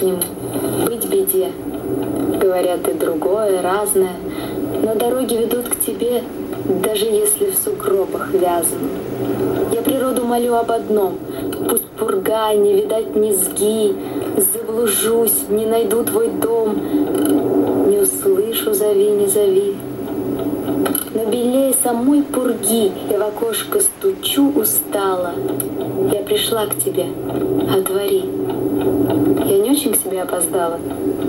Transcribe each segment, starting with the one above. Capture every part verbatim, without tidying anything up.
по-прежнему, быть беде. Говорят и другое, разное, но дороги ведут к тебе, даже если в сугробах вязаны. Я природу молю об одном: пусть пурга, не видать низги, заблужусь, не найду твой дом, не услышу, зови, не зови. Но белее самой пурги я в окошко стучу устало. Я пришла к тебе, отвори. Я не очень к себе опоздала.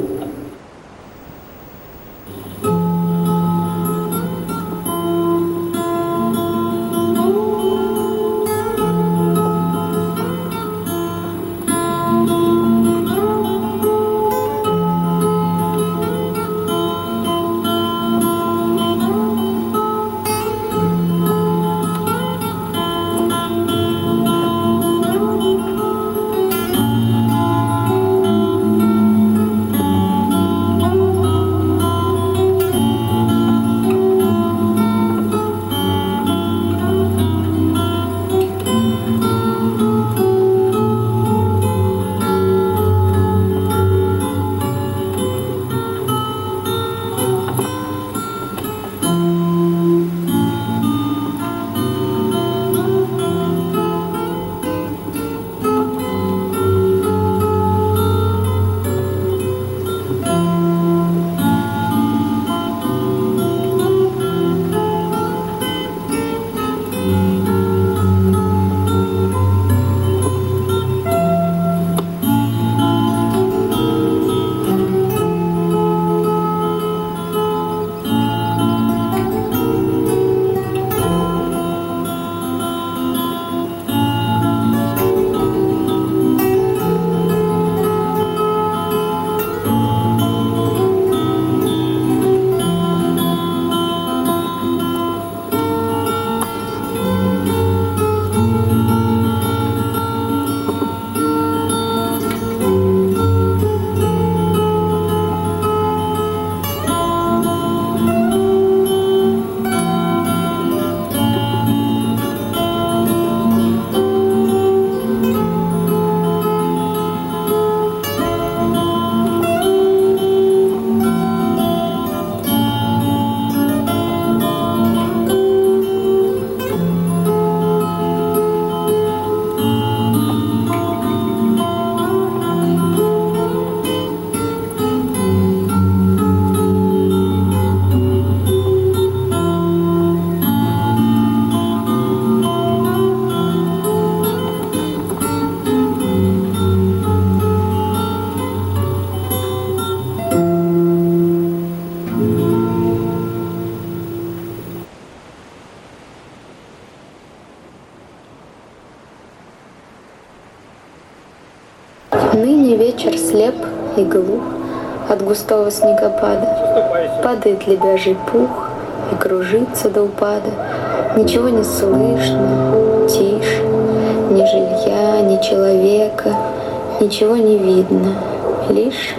Ныне вечер слеп и глух от густого снегопада. Падает лебяжий пух и кружится до упада. Ничего не слышно, тише, ни жилья, ни человека, ничего не видно, лишь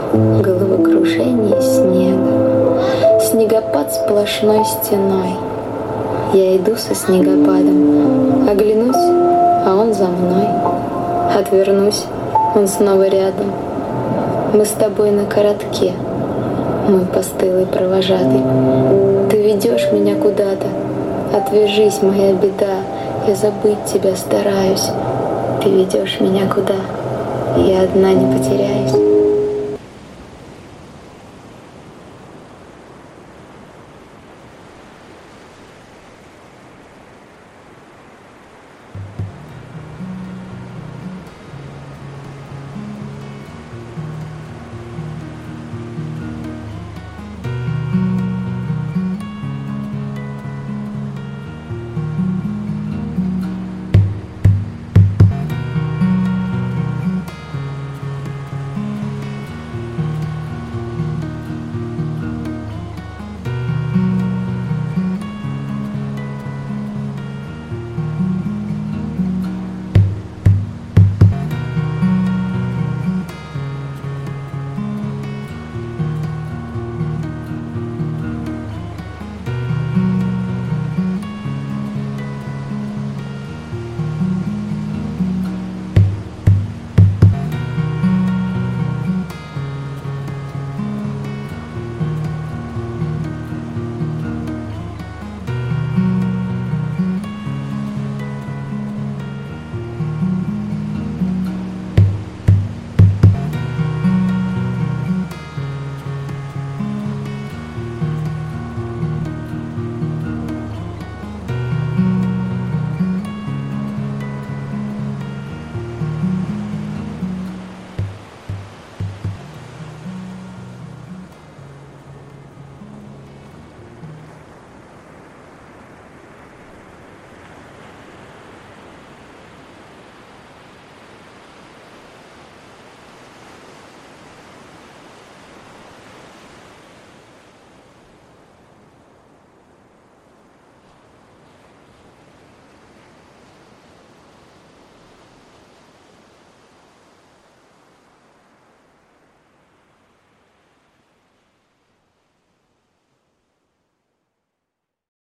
головокружение снега. Снегопад сплошной стеной. Я иду со снегопадом, оглянусь, а он за мной. Отвернусь, он снова рядом. Мы с тобой на коротке, мой постылый провожатый. Ты ведешь меня куда-то, отвяжись, моя беда. Я забыть тебя стараюсь. Ты ведешь меня куда, я одна не потеряюсь.